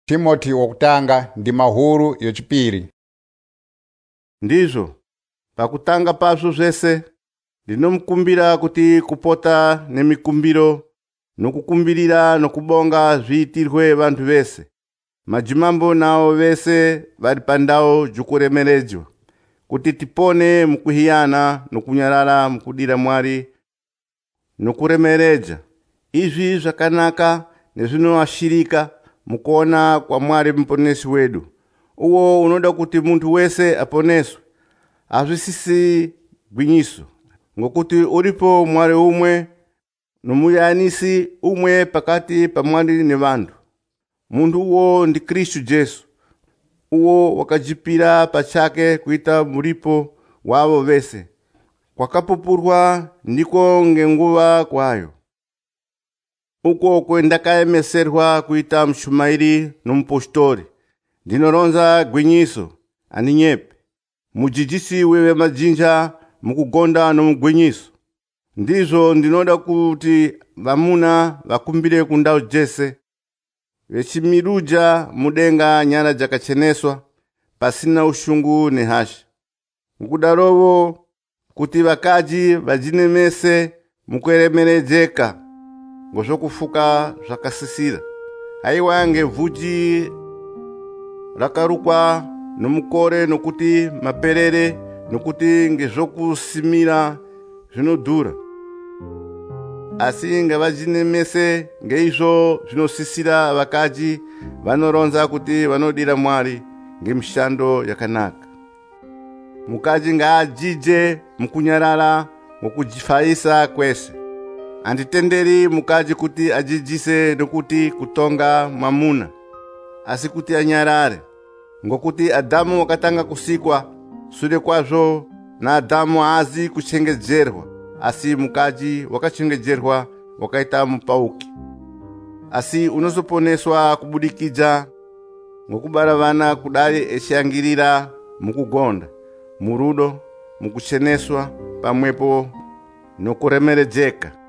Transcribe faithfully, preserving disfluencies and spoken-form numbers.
Timoti wokutanga ndi mahulu yochipiri. Ndizo pakutanga paso zvese ndinomukumbira kuti kupota nemikumbiro nokukumbirira nokubonga zviitirwe vantu vese, majimambo nawo vese vari pandau jukuremeredzwa, kuti tipone mukuhiyana nokunyarara mukudira Mwari nokuremeredza. Izvi zvakanaka nezvinoashirika mukuona kwa Mwari muponesi wedu, uwo unoda kuti muntu wese aponeswe. Azvisisi gwinyiso, ngokuti uripo Mwari umwe nomuyanisi umwe pakati pa Mwari nevantu. Muntu uwo ndi Kristu Jesu, uwo wakajipira pachake kuita muripo wavo vese. Kwakapupurwa ndiko ngenguva kwayo, uko kwendakaemeserwa kuita mshumairi nomupostori. Ndinoronza gwinyiso aninyepe, mudzidzisi wewe majinja mukugonda nomugwinyiso. Ndizvo ndinoda kuti vamuna vakumbire kundau jese, vechimiruja mudenga nyara dzakacheneswa, pasina ushungu nehasha. Nkudarovo kuti vakaji vajinemese mukuremeredzeka ngozvokufuka zvakasisira. Haiwa ngevhuji rakarukwa nomukore nokuti maperere nokuti ngezvokusimira zvinodhura, asi ngavajinemese ngeizvo zvinosisira. Vakaji vanoronza kuti vanodira Mwari ngemishando yakanaka. Mukaji ngaajije mukunyarara ngokujifaisa kwese. Anditenderi mukaji kuti ajijise nokuti kutonga mwamuna, asi kuti anyarare, ngokuti Adamu wakatanga kusikwa, sure kwazvo na Adamu haazi kuchengedzerwa, asi mukaji wakachengejerwa wakaita mupauki. Asi unozoponeswa kubudikidza ngokubara vana kudai eshangirira mukugonda, murudo, mukucheneswa pamwepo nokuremeredzeka.